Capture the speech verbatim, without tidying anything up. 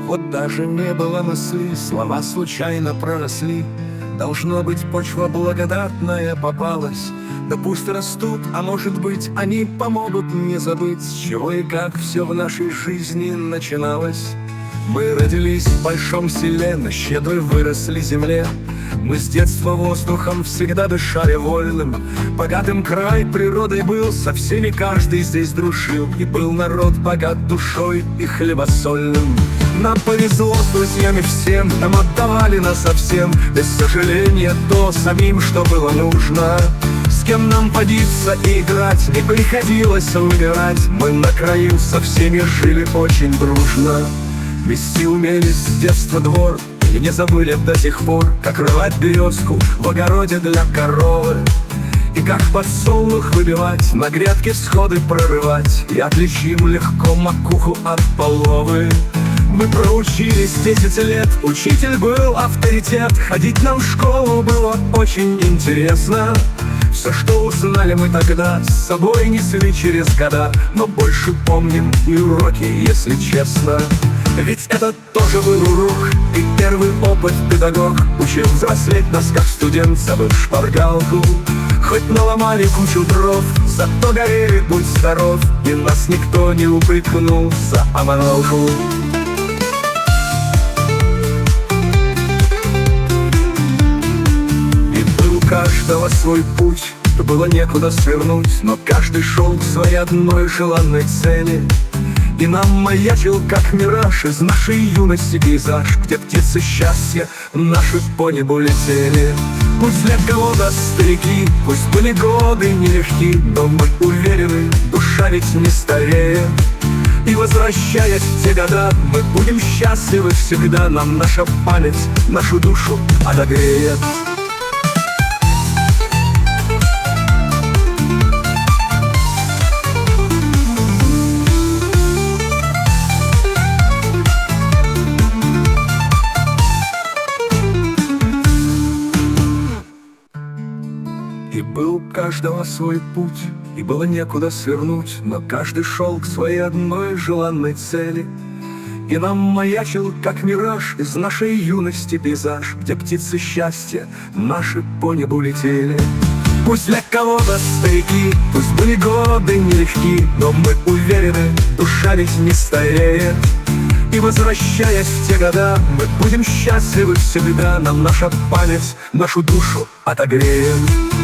Вот даже не было мысли, слова случайно проросли. Должно быть, почва благодатная попалась. Да пусть растут, а может быть, они помогут не забыть, с чего и как все в нашей жизни начиналось. Мы родились в большом селе, на щедрой выросли земле. Мы с детства воздухом всегда дышали вольным. Богатым край природой был, со всеми каждый здесь дружил. И был народ богат душой и хлебосольным. Нам повезло с друзьями всем, нам отдавали нас совсем. Без сожаления то самим, что было нужно. С кем нам подиться и играть, не приходилось выбирать. Мы на краю со всеми жили очень дружно. Вести умели с детства двор, и не забыли до сих пор, как рвать березку в огороде для коровы. И как подсолнух выбивать, на грядке всходы прорывать. И отличим легко макуху от половы. Мы проучились десять лет, учитель был авторитет. Ходить нам в школу было очень интересно. Все, что узнали мы тогда, с собой несли через года. Но больше помним и уроки, если честно. Ведь это тоже был урок, и первый опыт педагог учил взрослеть нас, как студент, забыв шпаргалку. Хоть наломали кучу дров, зато горели, будь здоров. И нас никто не упрекнул за аморалку. И был у каждого свой путь, было некуда свернуть, но каждый шел к своей одной желанной цели. И нам маячил, как мираж, из нашей юности пейзаж, где птицы счастья наши по небу летели. Пусть для кого-то старики, пусть были годы нелегки, но мы уверены, душа ведь не стареет. И возвращаясь в те года, мы будем счастливы всегда. Нам наша память нашу душу отогреет. И был у каждого свой путь, и было некуда свернуть, но каждый шел к своей одной желанной цели. И нам маячил, как мираж, из нашей юности пейзаж, где птицы счастья наши по небу летели. Пусть для кого-то старики, пусть были годы нелегки, но мы уверены, душа ведь не стареет. И возвращаясь в те года, мы будем счастливы всегда. Нам наша память нашу душу отогреет.